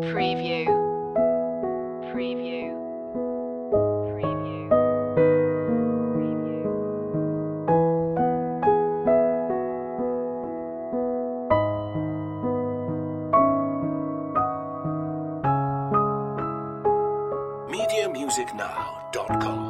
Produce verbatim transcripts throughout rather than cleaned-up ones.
Preview. Preview. Preview. Preview. media music now dot com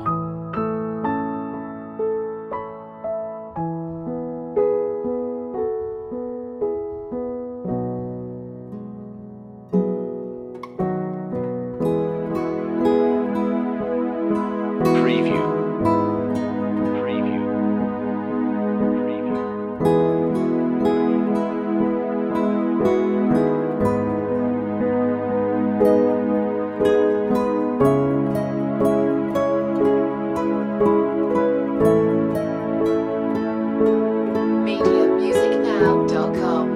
media music now dot com.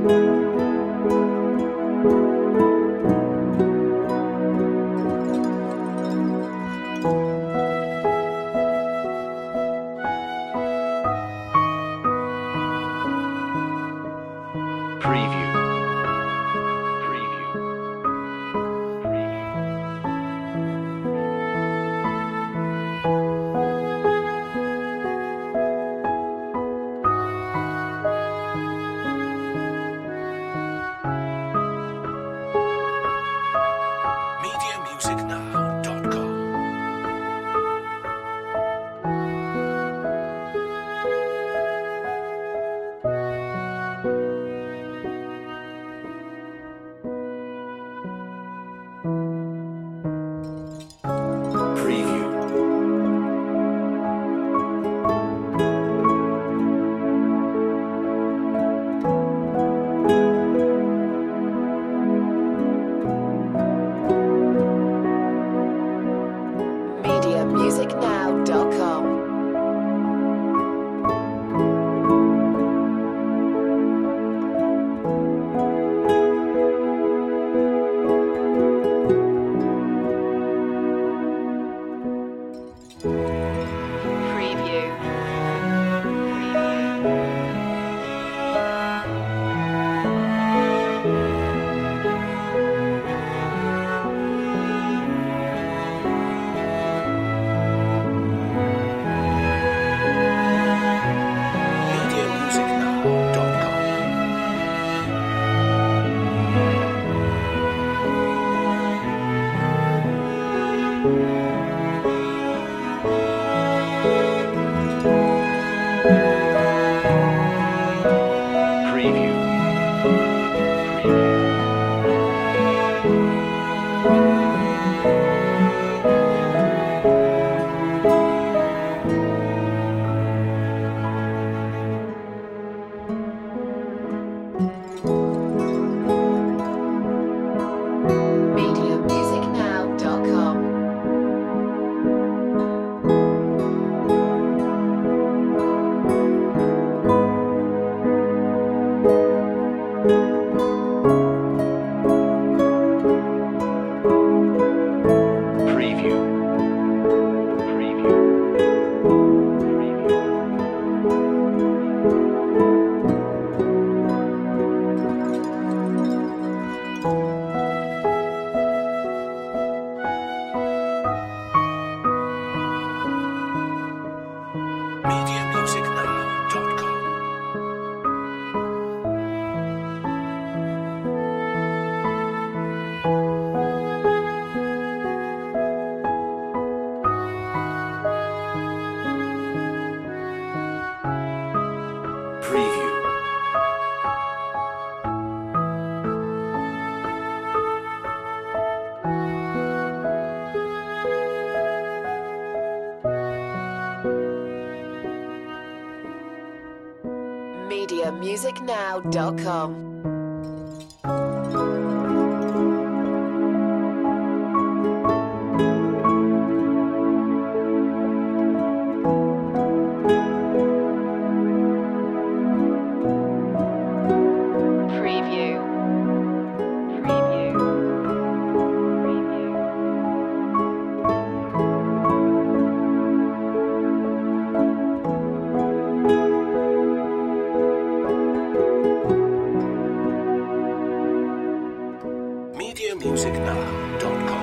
Preview. Preview. Preview. media music now dot com Preview. media music now dot com. Preview. media music now dot com Preview. Preview. media music now dot com. Preview. Preview. Preview. media music now dot com Preview. media music now dot com. Preview. Preview. Preview. media music now dot com.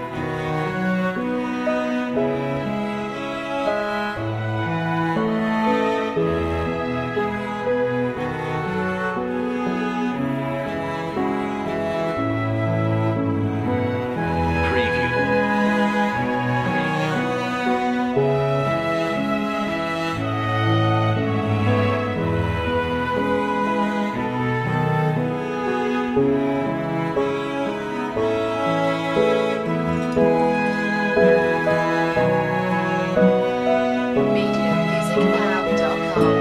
media music now dot com.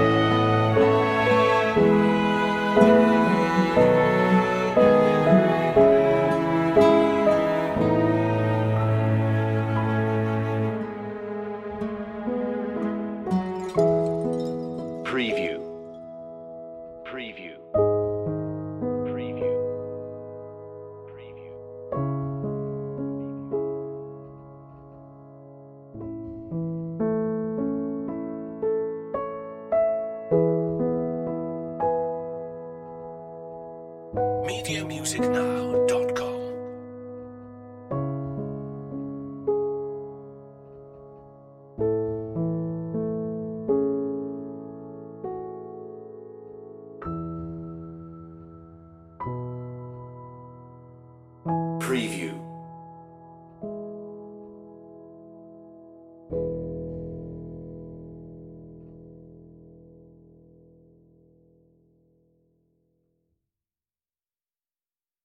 Preview. Preview. Preview. Preview. media music now dot com.